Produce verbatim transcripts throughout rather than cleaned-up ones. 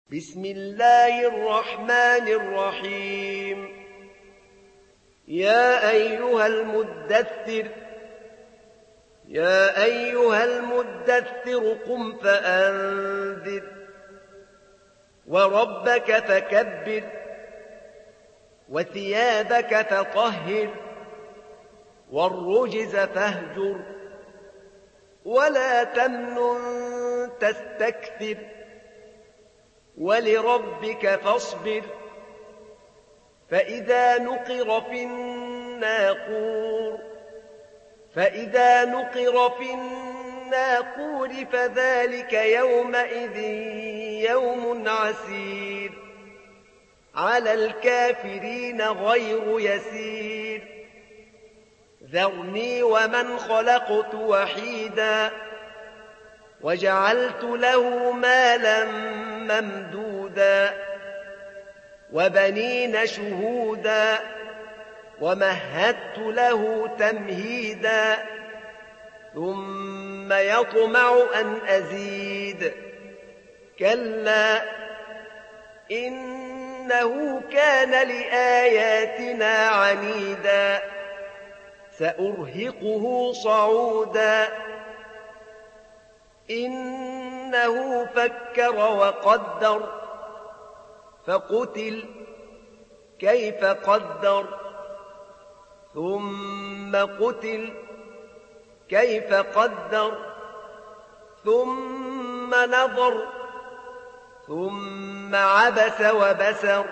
بسم الله الرحمن الرحيم يا أيها المدثر يا أيها المدثر قم فأنذر وربك فكبر وثيابك فطهر والرجز فاهجر ولا تمنن تستكثر ولربك فاصبر فإذا نقر في الناقور فإذا نقر في الناقور فذلك يومئذ يوم عسير على الكافرين غير يسير ذرني ومن خلقت وحيدا وجعلت له مالا ممدودا وبنين شهودا ومهدت له تمهيدا ثم يطمع أن أزيد كلا إنه كان لآياتنا عنيدا سأرهقه صعودا إنه فكر وقدر فقتل كيف قدر ثم قتل كيف قدر ثم نظر ثم عبس وبسر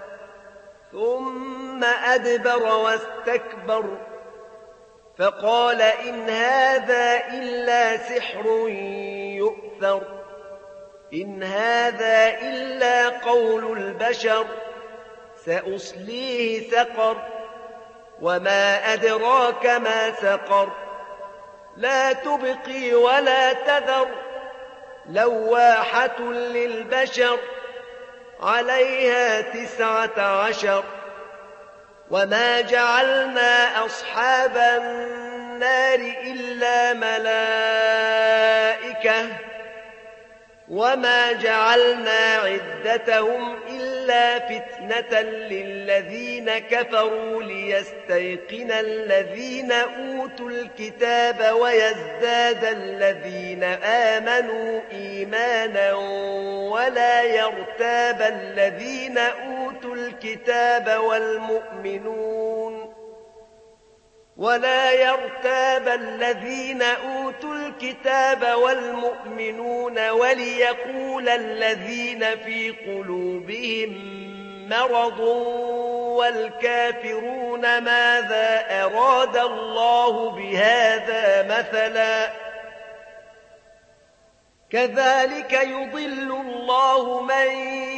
ثم أدبر واستكبر فقال إن هذا إلا سحر يؤثر إن هذا إلا قول البشر سأصليه سقر وما أدراك ما سقر لا تبقي ولا تذر لواحة للبشر عليها تسعة عشر وما جعلنا أصحاب النار إلا ملائكة وما جعلنا عدتهم إلا فتنة للذين كفروا ليستيقن الذين أوتوا الكتاب ويزداد الذين آمنوا إيمانا ولا يرتاب الذين أوتوا الكتاب والمؤمنون ولا يرتاب الذين أوتوا الكتاب والمؤمنون وليقول الذين في قلوبهم مرض والكافرون ماذا أراد الله بهذا مثلا كذلك يضل الله من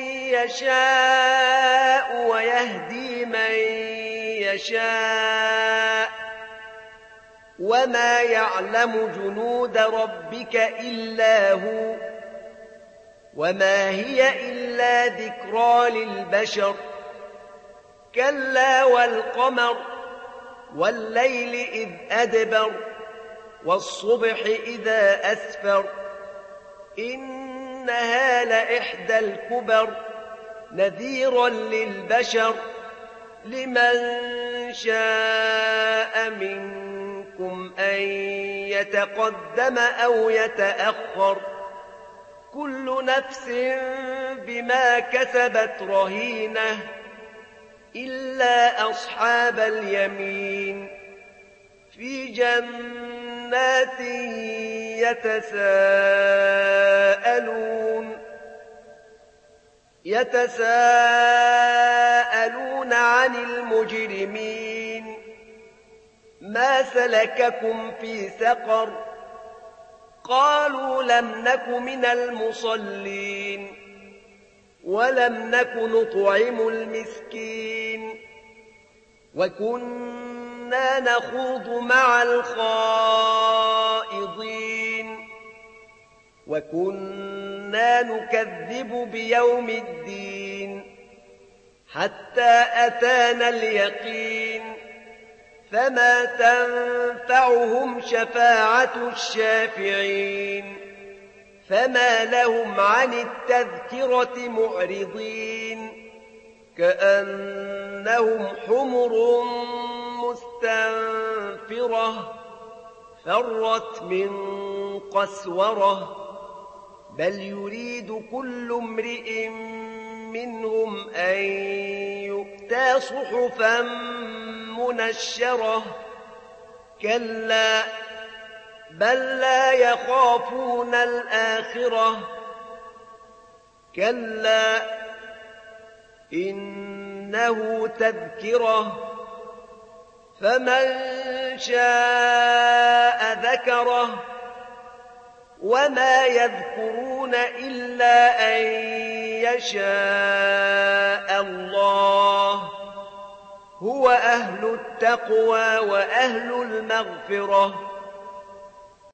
يشاء ويهدي من يشاء وما يعلم جنود ربك إلا هو وما هي إلا ذكرى للبشر كلا والقمر والليل إذ أدبر والصبح إذا أسفر إنها لإحدى الكبر نذيرا للبشر لمن شاء منكم أن يتقدم أو يتأخر كل نفس بما كسبت رهينة إلا أصحاب اليمين في جنات يتساءلون يتساءلون عن المجرمين ما سلككم في سقر قالوا لم نك من المصلين ولم نك نطعم المسكين وكنا نخوض مع الخائضين وكنا نكذب بيوم الدين حتى أتانا اليقين فما تنفعهم شفاعة الشافعين فما لهم عن التذكرة معرضين كأنهم حمر مستنفرة فرت من قسورة بل يريد كل امرئ منهم أن يؤتى صحفا منشرة كلا بل لا يخافون الآخرة كلا إنه تذكرة فمن شاء ذكره وما يذكرون إلا أن يشاء الله هو أهل التقوى وأهل المغفرة